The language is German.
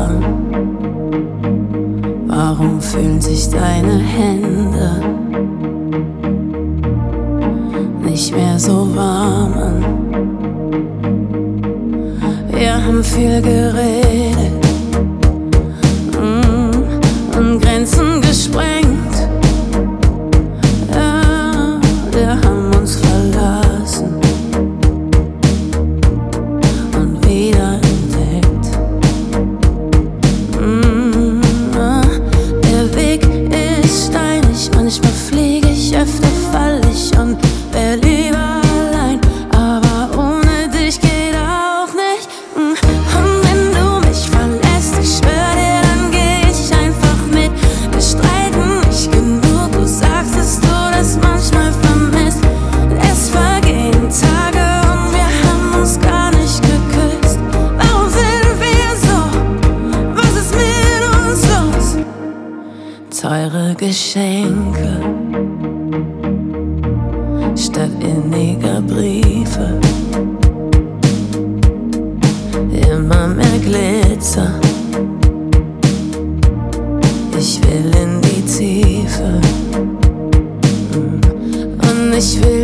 Anfang? Warum fühlen sich deine Hände nicht mehr so warm an? Wir haben viel geredet und Grenzen gesprengt. Ja, wir haben uns verlassen und wieder entdeckt. Der Weg ist steinig, manchmal fliege ich, öfter fall ich und wär lieber allein, aber ohne dich geht auch nicht. Und wenn du mich verlässt, ich schwör dir, dann geh ich einfach mit. Wir streiten nicht genug, du sagst, dass du das manchmal vermisst. Es vergehen Tage und wir haben uns gar nicht geküsst. Warum sind wir so? Was ist mit uns los? Teure Geschenke statt inniger Briefe, immer mehr Glitzer. Ich will in die Tiefe und ich will